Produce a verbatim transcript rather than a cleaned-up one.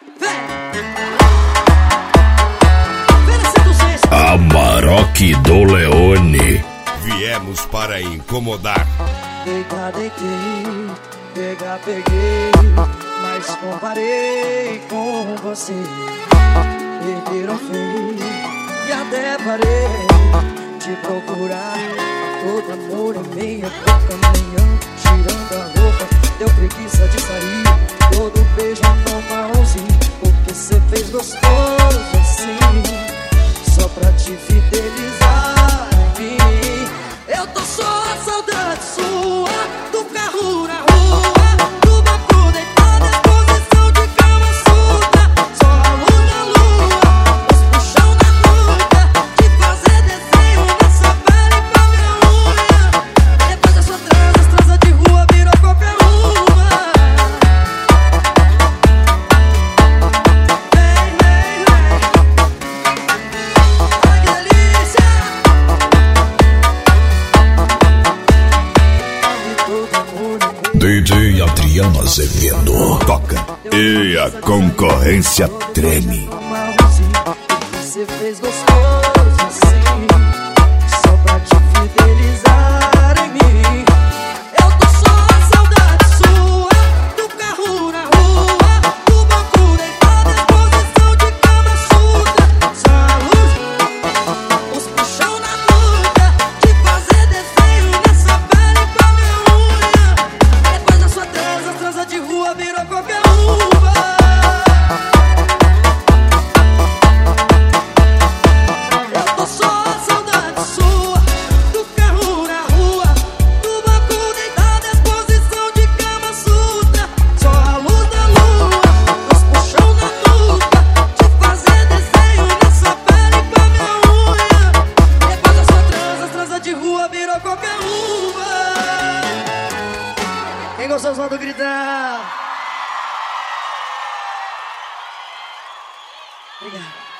Amarok do Leone. Viemos para incomodar. Deitar, deitei, pegar, peguei, mas comparei com você. Perderam feio e até parei de procurar. Todo amor é meia boca, meia, tirando a roupa. Deu preguiça de sair, todo beijo normalzinho, porque cê fez gostoso assim, só pra te fidelizar em mim. Eu tô só a saudade sua, do carro na rua, do banco deitado, a posição de cama suja, só a luz da lua, os puxão na nuca, de fazer desenho nessa pele com a minha unha. Depois da sua transa, as transa de rua virou qualquer uma. Vem, vem, vem, ai que delícia. D J Adriano Azevedo toca E a concorrência treme. Você fez gostoso assim, só pra te fidelizar em mim. Eu tô só a saudade sua, do carro na rua, do banco deitado, a posição de cama suja, só a luz, os puxão na nuca, de fazer desenho nessa pele com a minha unha. Depois da sua transa, as transa de rua virou qualquer uma. Eu tô só a saudade sua, do carro na rua, do banco deitado, a posição de cama suja, só a luz da lua, os puxão na nuca, de fazer desenho nessa pele com a minha unha. Depois da sua transa, as transa de rua virou qualquer uma. Quem gostou, solta o gritar. Obrigado.